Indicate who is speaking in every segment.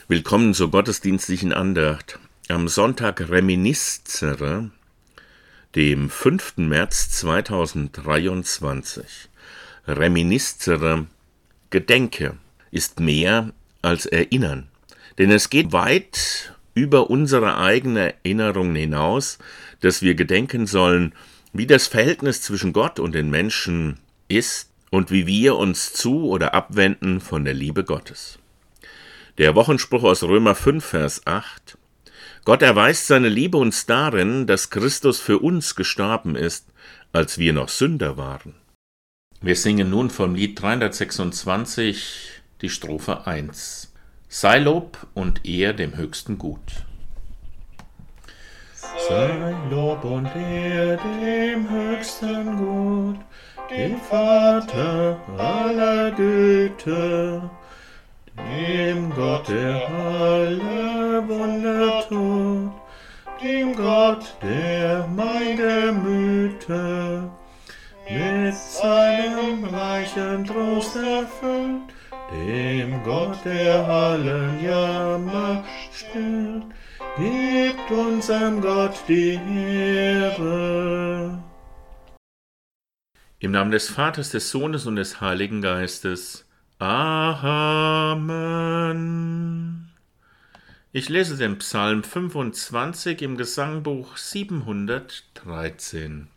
Speaker 1: Willkommen zur gottesdienstlichen Andacht am Sonntag Reminiscere, dem 5. März 2023. Reminiscere, Gedenke, ist mehr als Erinnern, denn es geht weit über unsere eigene Erinnerung hinaus, dass wir gedenken sollen, wie das Verhältnis zwischen Gott und den Menschen ist und wie wir uns zu- oder abwenden von der Liebe Gottes. Der Wochenspruch aus Römer 5, Vers 8: Gott erweist seine Liebe uns darin, dass Christus für uns gestorben ist, als wir noch Sünder waren. Wir singen nun vom Lied 326 die Strophe 1. Sei Lob und Ehr dem Höchsten gut.
Speaker 2: Sei Lob und Ehr dem Höchsten gut, dem Vater aller Güte, dem Gott, der alle Wunder tut, dem Gott, der mein Gemüte mit seinem reichen Trost erfüllt, dem Gott, der allen Jammer stillt, gibt unserem Gott die Ehre.
Speaker 1: Im Namen des Vaters, des Sohnes und des Heiligen Geistes. Amen. Ich lese den Psalm 25 im Gesangbuch 713.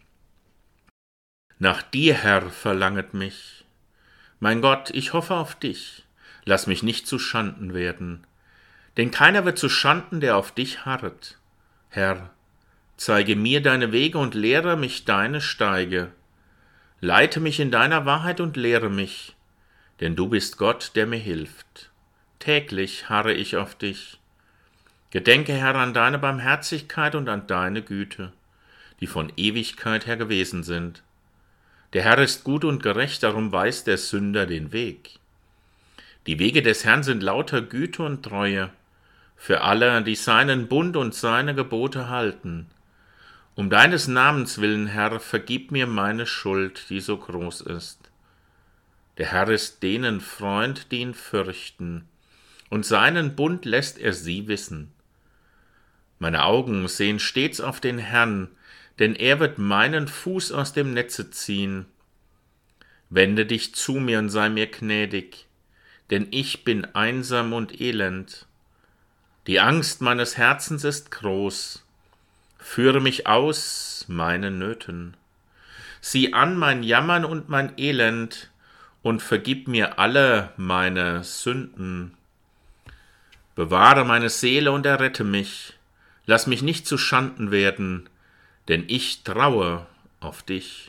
Speaker 1: Nach dir, Herr, verlanget mich. Mein Gott, ich hoffe auf dich. Lass mich nicht zu Schanden werden. Denn keiner wird zu Schanden, der auf dich harret. Herr, zeige mir deine Wege und lehre mich deine Steige. Leite mich in deiner Wahrheit und lehre mich, denn du bist Gott, der mir hilft. Täglich harre ich auf dich. Gedenke, Herr, an deine Barmherzigkeit und an deine Güte, die von Ewigkeit her gewesen sind. Der Herr ist gut und gerecht, darum weiß der Sünder den Weg. Die Wege des Herrn sind lauter Güte und Treue, für alle, die seinen Bund und seine Gebote halten. Um deines Namens willen, Herr, vergib mir meine Schuld, die so groß ist. Der Herr ist denen Freund, die ihn fürchten, und seinen Bund lässt er sie wissen. Meine Augen sehen stets auf den Herrn, denn er wird meinen Fuß aus dem Netze ziehen. Wende dich zu mir und sei mir gnädig, denn ich bin einsam und elend. Die Angst meines Herzens ist groß. Führe mich aus meinen Nöten. Sieh an mein Jammern und mein Elend und vergib mir alle meine Sünden. Bewahre meine Seele und errette mich. Lass mich nicht zu Schanden werden, denn ich traue auf dich.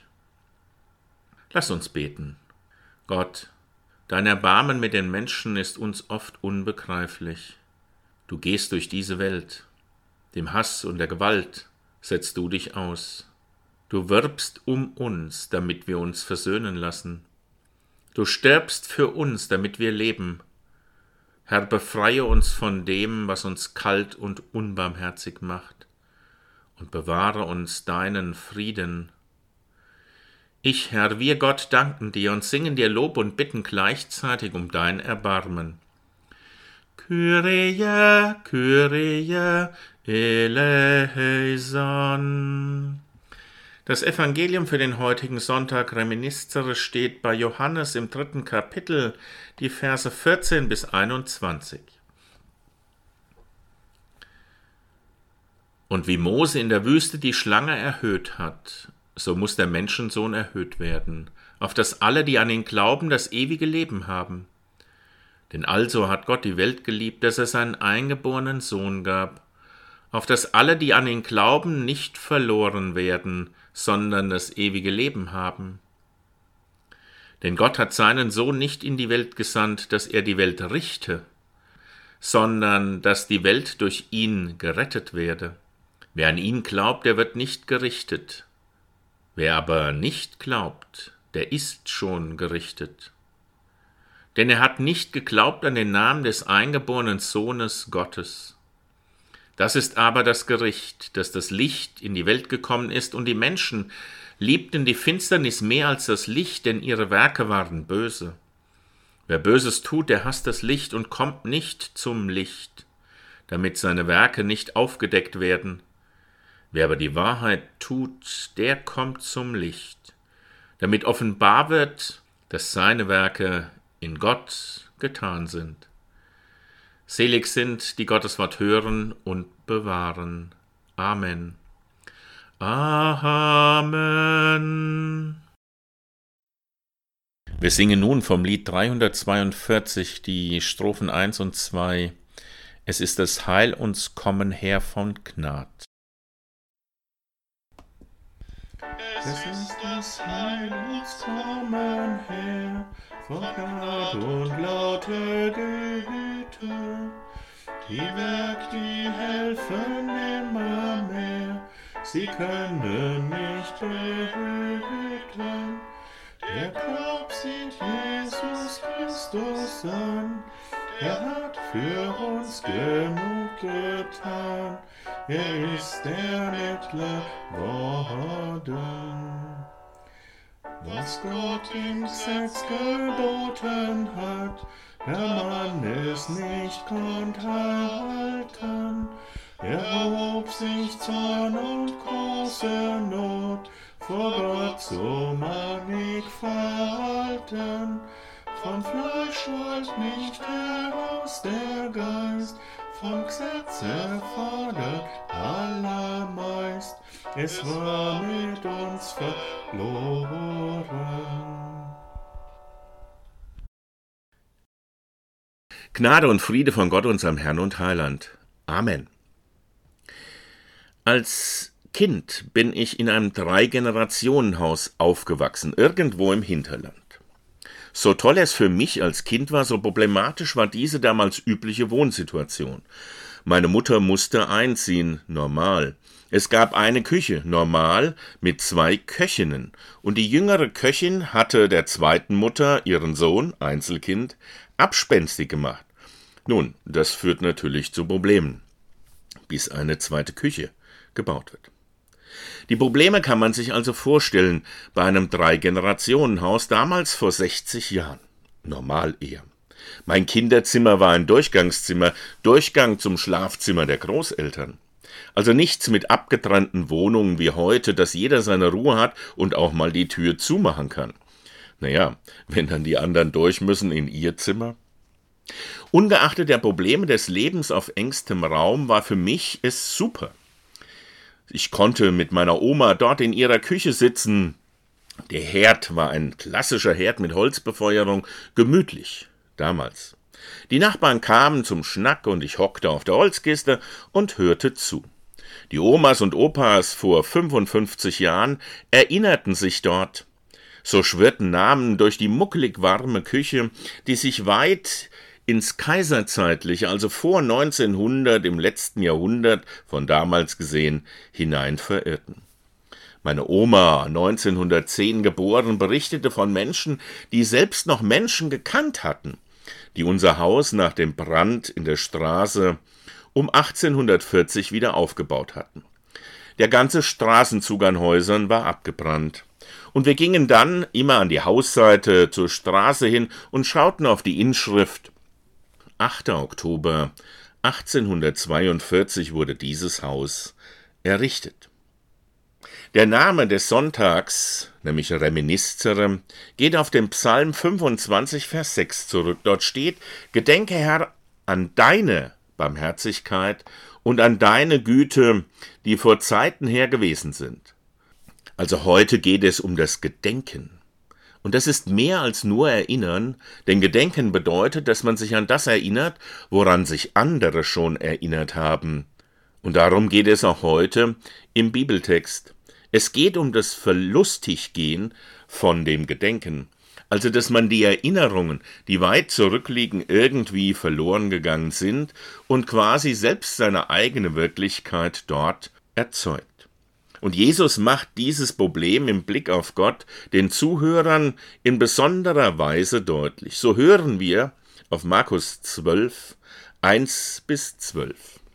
Speaker 1: Lass uns beten. Gott, dein Erbarmen mit den Menschen ist uns oft unbegreiflich. Du gehst durch diese Welt. Dem Hass und der Gewalt setzt du dich aus. Du wirbst um uns, damit wir uns versöhnen lassen. Du stirbst für uns, damit wir leben. Herr, befreie uns von dem, was uns kalt und unbarmherzig macht, und bewahre uns deinen Frieden. Ich, Herr, wir Gott danken dir und singen dir Lob und bitten gleichzeitig um dein Erbarmen. Kyrie, Kyrie, eleison. Das Evangelium für den heutigen Sonntag Reminiscere steht bei Johannes im 3. Kapitel, die Verse 14 bis 21. Und wie Mose in der Wüste die Schlange erhöht hat, so muss der Menschensohn erhöht werden, auf dass alle, die an ihn glauben, das ewige Leben haben. Denn also hat Gott die Welt geliebt, dass er seinen eingeborenen Sohn gab, auf dass alle, die an ihn glauben, nicht verloren werden, sondern das ewige Leben haben. Denn Gott hat seinen Sohn nicht in die Welt gesandt, dass er die Welt richte, sondern dass die Welt durch ihn gerettet werde. Wer an ihn glaubt, der wird nicht gerichtet. Wer aber nicht glaubt, der ist schon gerichtet. Denn er hat nicht geglaubt an den Namen des eingeborenen Sohnes Gottes. Das ist aber das Gericht, dass das Licht in die Welt gekommen ist, und die Menschen liebten die Finsternis mehr als das Licht, denn ihre Werke waren böse. Wer Böses tut, der hasst das Licht und kommt nicht zum Licht, damit seine Werke nicht aufgedeckt werden. Wer aber die Wahrheit tut, der kommt zum Licht, damit offenbar wird, dass seine Werke in Gott getan sind. Selig sind, die Gottes Wort hören und bewahren. Amen. Amen. Wir singen nun vom Lied 342 die Strophen 1 und 2. Es ist das Heil uns kommen her von Gnad.
Speaker 2: Es ist das Heil uns kommen her von Gnad und lauter Güte. Die Werk, die helfen immer mehr, sie können nicht behüten. Der Glaub sieht Jesus Christus an, er hat für uns genug getan, er ist der Mittler worden. Was Gott im Gesetz geboten hat, der Mann es nicht konnt halten. Er hob sich Zorn und große Not, vor Gott so mannigfalten. Von Fleisch wollt nicht heraus der Geist, vom Gesetz erfordert allermeist. Es war mit uns verloren.
Speaker 1: Gnade und Friede von Gott, unserem Herrn und Heiland. Amen. Als Kind bin ich in einem 3-Generationen-Haus aufgewachsen, irgendwo im Hinterland. So toll es für mich als Kind war, so problematisch war diese damals übliche Wohnsituation. Meine Mutter musste einziehen, normal. Es gab eine Küche, normal, mit 2 Köchinnen. Und die jüngere Köchin hatte der zweiten Mutter, ihren Sohn, Einzelkind, abspenstig gemacht. Nun, das führt natürlich zu Problemen, bis eine zweite Küche gebaut wird. Die Probleme kann man sich also vorstellen bei einem 3-Generationen-Haus damals vor 60 Jahren. Normal eher. Mein Kinderzimmer war ein Durchgangszimmer, Durchgang zum Schlafzimmer der Großeltern. Also nichts mit abgetrennten Wohnungen wie heute, dass jeder seine Ruhe hat und auch mal die Tür zumachen kann. Naja, wenn dann die anderen durch müssen in ihr Zimmer. Ungeachtet der Probleme des Lebens auf engstem Raum war für mich es super. Ich konnte mit meiner Oma dort in ihrer Küche sitzen. Der Herd war ein klassischer Herd mit Holzbefeuerung, gemütlich, damals. Die Nachbarn kamen zum Schnack und ich hockte auf der Holzkiste und hörte zu. Die Omas und Opas vor 55 Jahren erinnerten sich dort. So schwirrten Namen durch die muckelig warme Küche, die sich weit ins Kaiserzeitliche, also vor 1900, im letzten Jahrhundert, von damals gesehen, hinein verirrten. Meine Oma, 1910 geboren, berichtete von Menschen, die selbst noch Menschen gekannt hatten, die unser Haus nach dem Brand in der Straße um 1840 wieder aufgebaut hatten. Der ganze Straßenzug an Häusern war abgebrannt. Und wir gingen dann immer an die Hausseite zur Straße hin und schauten auf die Inschrift. 8. Oktober 1842 wurde dieses Haus errichtet. Der Name des Sonntags, nämlich Reminiscere, geht auf den Psalm 25, Vers 6 zurück. Dort steht: Gedenke, Herr, an deine Barmherzigkeit und an deine Güte, die vor Zeiten her gewesen sind. Also heute geht es um das Gedenken. Und das ist mehr als nur Erinnern, denn Gedenken bedeutet, dass man sich an das erinnert, woran sich andere schon erinnert haben. Und darum geht es auch heute im Bibeltext. Es geht um das Verlustiggehen von dem Gedenken, also dass man die Erinnerungen, die weit zurückliegen, irgendwie verloren gegangen sind und quasi selbst seine eigene Wirklichkeit dort erzeugt. Und Jesus macht dieses Problem im Blick auf Gott den Zuhörern in besonderer Weise deutlich. So hören wir auf Markus 12, 1-12.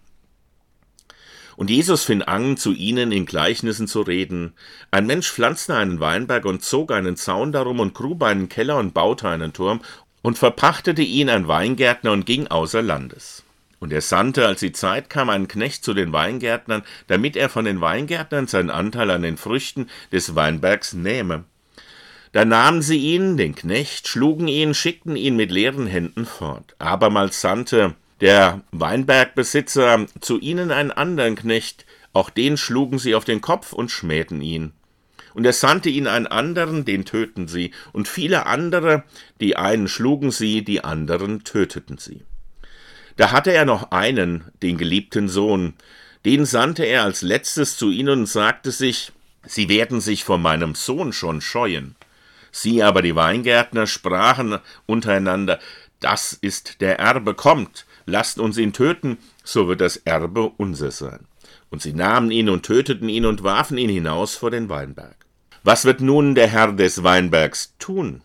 Speaker 1: Und Jesus fing an, zu ihnen in Gleichnissen zu reden. Ein Mensch pflanzte einen Weinberg und zog einen Zaun darum und grub einen Keller und baute einen Turm und verpachtete ihn ein Weingärtner und ging außer Landes. Und er sandte, als die Zeit kam, einen Knecht zu den Weingärtnern, damit er von den Weingärtnern seinen Anteil an den Früchten des Weinbergs nähme. Da nahmen sie ihn, den Knecht, schlugen ihn, schickten ihn mit leeren Händen fort. Abermals sandte der Weinbergbesitzer zu ihnen einen anderen Knecht, auch den schlugen sie auf den Kopf und schmähten ihn. Und er sandte ihnen einen anderen, den töten sie, und viele andere, die einen schlugen sie, die anderen töteten sie. Da hatte er noch einen, den geliebten Sohn, den sandte er als letztes zu ihnen und sagte sich, sie werden sich vor meinem Sohn schon scheuen. Sie aber, die Weingärtner, sprachen untereinander, das ist der Erbe, kommt, lasst uns ihn töten, so wird das Erbe unser sein. Und sie nahmen ihn und töteten ihn und warfen ihn hinaus vor den Weinberg. Was wird nun der Herr des Weinbergs tun?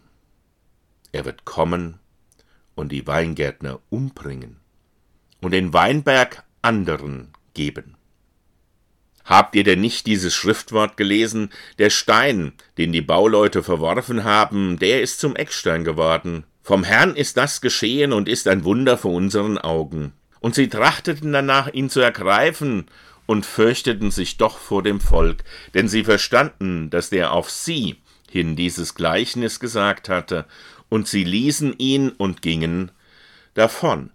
Speaker 1: Er wird kommen und die Weingärtner umbringen und den Weinberg anderen geben. Habt ihr denn nicht dieses Schriftwort gelesen? Der Stein, den die Bauleute verworfen haben, der ist zum Eckstein geworden. Vom Herrn ist das geschehen und ist ein Wunder vor unseren Augen. Und sie trachteten danach, ihn zu ergreifen, und fürchteten sich doch vor dem Volk, denn sie verstanden, dass der auf sie hin dieses Gleichnis gesagt hatte, und sie ließen ihn und gingen davon.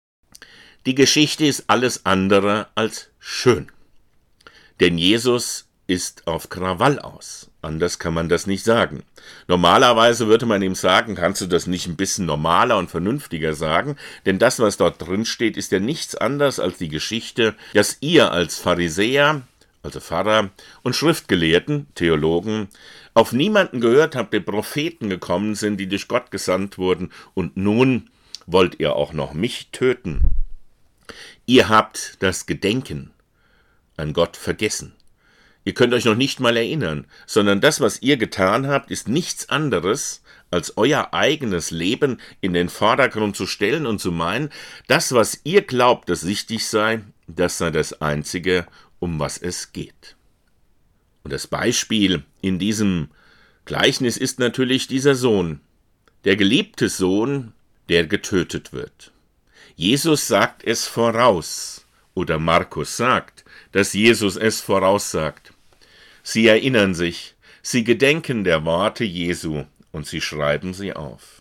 Speaker 1: Die Geschichte ist alles andere als schön. Denn Jesus ist auf Krawall aus. Anders kann man das nicht sagen. Normalerweise würde man ihm sagen, kannst du das nicht ein bisschen normaler und vernünftiger sagen? Denn das, was dort drin steht, ist ja nichts anderes als die Geschichte, dass ihr als Pharisäer, also Pfarrer und Schriftgelehrten, Theologen, auf niemanden gehört habt, der Propheten gekommen sind, die durch Gott gesandt wurden, und nun wollt ihr auch noch mich töten. Ihr habt das Gedenken an Gott vergessen. Ihr könnt euch noch nicht mal erinnern, sondern das, was ihr getan habt, ist nichts anderes, als euer eigenes Leben in den Vordergrund zu stellen und zu meinen, das, was ihr glaubt, das wichtig sei, das sei das Einzige, um was es geht. Und das Beispiel in diesem Gleichnis ist natürlich dieser Sohn, der geliebte Sohn, der getötet wird. Jesus sagt es voraus, oder Markus sagt, dass Jesus es voraussagt. Sie erinnern sich, sie gedenken der Worte Jesu und sie schreiben sie auf.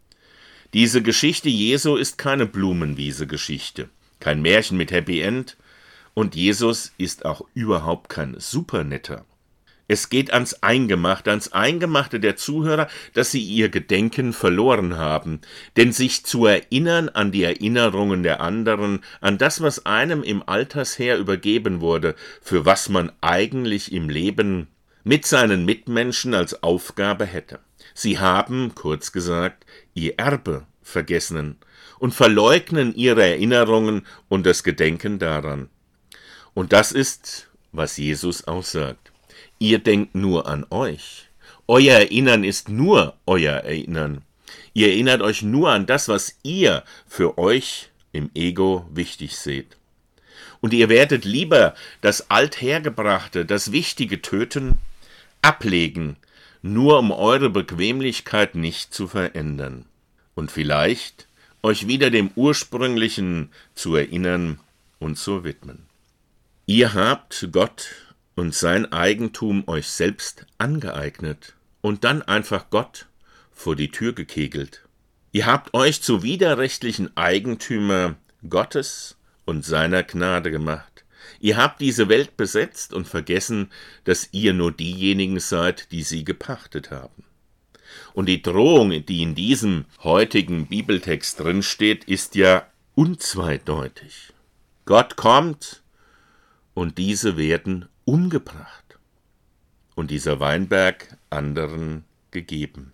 Speaker 1: Diese Geschichte Jesu ist keine Blumenwiese-Geschichte, kein Märchen mit Happy End, und Jesus ist auch überhaupt kein Supernetter. Es geht ans Eingemachte der Zuhörer, dass sie ihr Gedenken verloren haben, denn sich zu erinnern an die Erinnerungen der anderen, an das, was einem im Altersher übergeben wurde, für was man eigentlich im Leben mit seinen Mitmenschen als Aufgabe hätte. Sie haben, kurz gesagt, ihr Erbe vergessen und verleugnen ihre Erinnerungen und das Gedenken daran. Und das ist, was Jesus aussagt. Ihr denkt nur an euch. Euer Erinnern ist nur euer Erinnern. Ihr erinnert euch nur an das, was ihr für euch im Ego wichtig seht. Und ihr werdet lieber das Althergebrachte, das Wichtige töten, ablegen, nur um eure Bequemlichkeit nicht zu verändern. Und vielleicht euch wieder dem Ursprünglichen zu erinnern und zu widmen. Ihr habt Gott und sein Eigentum euch selbst angeeignet und dann einfach Gott vor die Tür gekegelt. Ihr habt euch zu widerrechtlichen Eigentümer Gottes und seiner Gnade gemacht. Ihr habt diese Welt besetzt und vergessen, dass ihr nur diejenigen seid, die sie gepachtet haben. Und die Drohung, die in diesem heutigen Bibeltext drinsteht, ist ja unzweideutig. Gott kommt und diese werden umgebracht und dieser Weinberg anderen gegeben.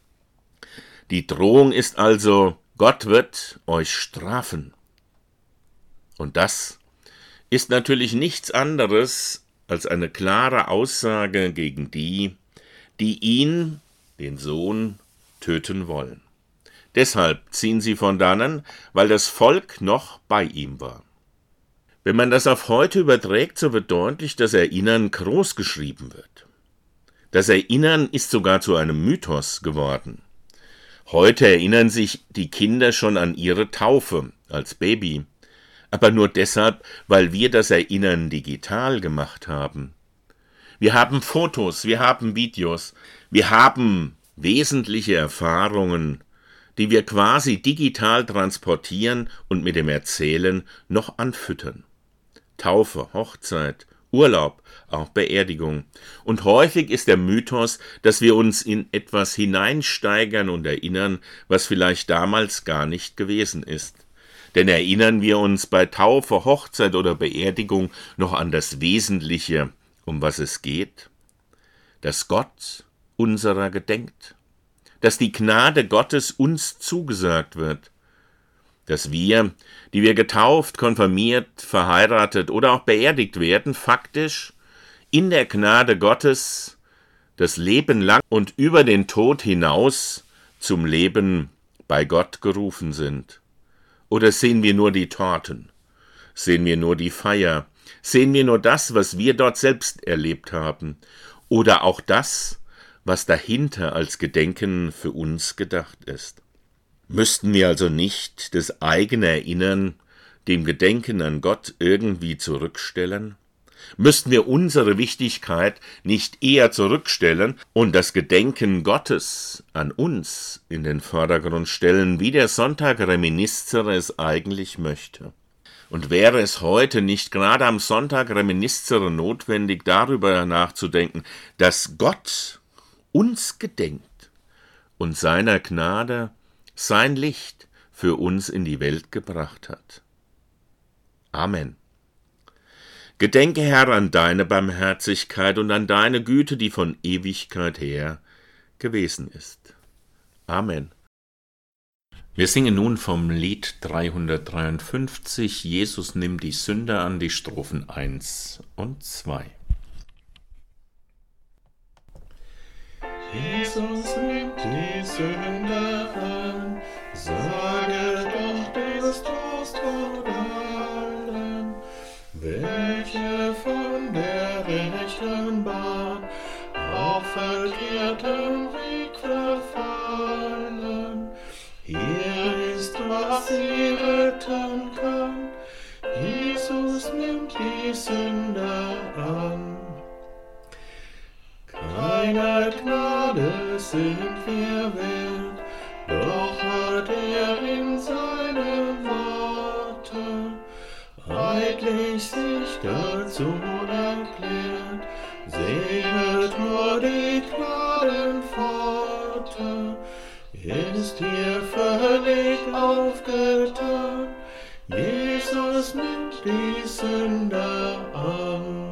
Speaker 1: Die Drohung ist also, Gott wird euch strafen. Und das ist natürlich nichts anderes als eine klare Aussage gegen die, die ihn, den Sohn, töten wollen. Deshalb ziehen sie von dannen, weil das Volk noch bei ihm war. Wenn man das auf heute überträgt, so wird deutlich, dass Erinnern groß geschrieben wird. Das Erinnern ist sogar zu einem Mythos geworden. Heute erinnern sich die Kinder schon an ihre Taufe als Baby, aber nur deshalb, weil wir das Erinnern digital gemacht haben. Wir haben Fotos, wir haben Videos, wir haben wesentliche Erfahrungen, die wir quasi digital transportieren und mit dem Erzählen noch anfüttern. Taufe, Hochzeit, Urlaub, auch Beerdigung. Und häufig ist der Mythos, dass wir uns in etwas hineinsteigern und erinnern, was vielleicht damals gar nicht gewesen ist. Denn erinnern wir uns bei Taufe, Hochzeit oder Beerdigung noch an das Wesentliche, um was es geht? Dass Gott unserer gedenkt, dass die Gnade Gottes uns zugesagt wird, dass wir, die wir getauft, konfirmiert, verheiratet oder auch beerdigt werden, faktisch in der Gnade Gottes das Leben lang und über den Tod hinaus zum Leben bei Gott gerufen sind. Oder sehen wir nur die Torten? Sehen wir nur die Feier? Sehen wir nur das, was wir dort selbst erlebt haben? Oder auch das, was dahinter als Gedenken für uns gedacht ist? Müssten wir also nicht das eigene Erinnern dem Gedenken an Gott irgendwie zurückstellen? Müssten wir unsere Wichtigkeit nicht eher zurückstellen und das Gedenken Gottes an uns in den Vordergrund stellen, wie der Sonntag Reminiscere es eigentlich möchte? Und wäre es heute nicht gerade am Sonntag Reminiscere notwendig, darüber nachzudenken, dass Gott uns gedenkt und seiner Gnade sein Licht für uns in die Welt gebracht hat. Amen. Gedenke, Herr, an deine Barmherzigkeit und an deine Güte, die von Ewigkeit her gewesen ist. Amen. Wir singen nun vom Lied 353, Jesus nimmt die Sünder an, die Strophen 1 und 2.
Speaker 2: Jesus nimmt die Sünder an, sage doch des Trost vor allen, welche von der rechten Bahn auf verkehrtem Weg verfallen. Hier ist, was sie retten kann, Jesus nimmt die Sünder an. Keiner Gnade sind wir wert, doch hat in seinem Worte eidlich sich dazu erklärt. Sehet nur die Gnadenpforte, ist hier völlig aufgetan. Jesus nimmt die Sünder an.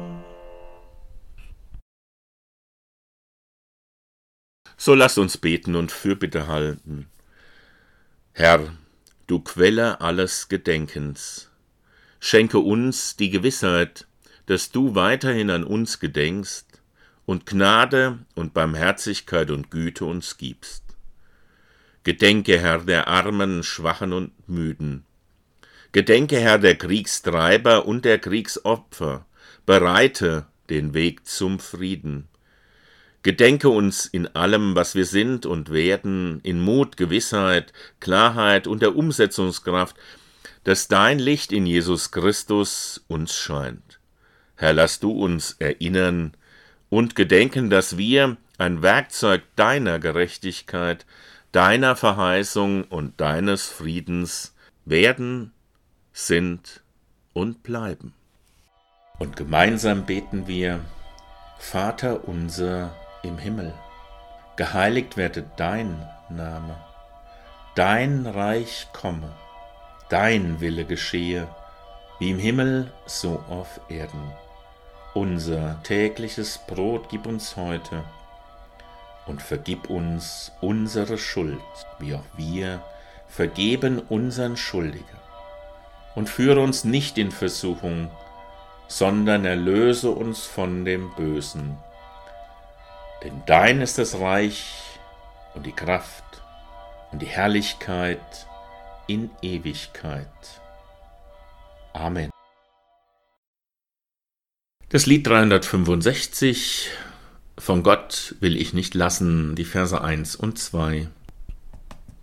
Speaker 1: So lasst uns beten und Fürbitte halten. Herr, du Quelle alles Gedenkens, schenke uns die Gewissheit, dass du weiterhin an uns gedenkst und Gnade und Barmherzigkeit und Güte uns gibst. Gedenke, Herr, der Armen, Schwachen und Müden. Gedenke, Herr, der Kriegstreiber und der Kriegsopfer. Bereite den Weg zum Frieden. Gedenke uns in allem, was wir sind und werden, in Mut, Gewissheit, Klarheit und der Umsetzungskraft, dass dein Licht in Jesus Christus uns scheint. Herr, lass du uns erinnern und gedenken, dass wir ein Werkzeug deiner Gerechtigkeit, deiner Verheißung und deines Friedens werden, sind und bleiben. Und gemeinsam beten wir: Vater unser im Himmel, geheiligt werde dein Name, dein Reich komme, dein Wille geschehe, wie im Himmel, so auf Erden. Unser tägliches Brot gib uns heute und vergib uns unsere Schuld, wie auch wir vergeben unseren Schuldigen. Und führe uns nicht in Versuchung, sondern erlöse uns von dem Bösen. Denn dein ist das Reich und die Kraft und die Herrlichkeit in Ewigkeit. Amen. Das Lied 365, von Gott will ich nicht lassen, die Verse 1 und 2.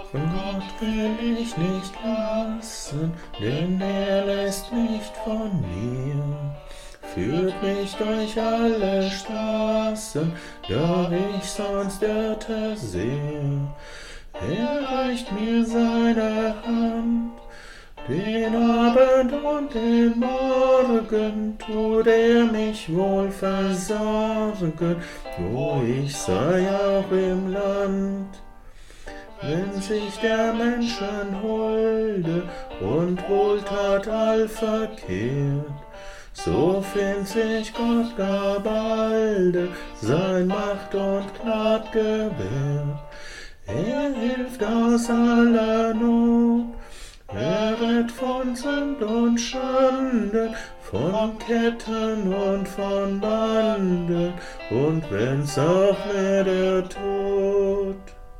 Speaker 2: Von Gott will ich nicht lassen, denn er lässt nicht von mir. Führt mich durch alle Straßen, da ich sonst irrte sehr. Er reicht mir seine Hand, den Abend und den Morgen tut er mich wohl versorgen, wo ich sei auch im Land. Wenn sich der Menschen Hulde und Wohltat all verkehrt, so findet sich Gott gar balde sein Macht und Gnad gewährt. Er hilft aus aller Not, er rettet von Sünd und Schande, von Ketten und von Banden, und wenn's auch wär der Tod.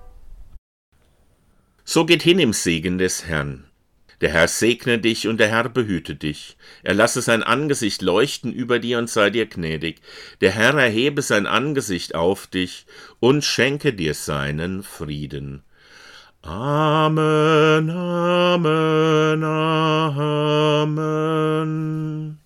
Speaker 1: So geht hin im Segen des Herrn. Der Herr segne dich und der Herr behüte dich. Er lasse sein Angesicht leuchten über dir und sei dir gnädig. Der Herr erhebe sein Angesicht auf dich und schenke dir seinen Frieden. Amen, Amen, Amen.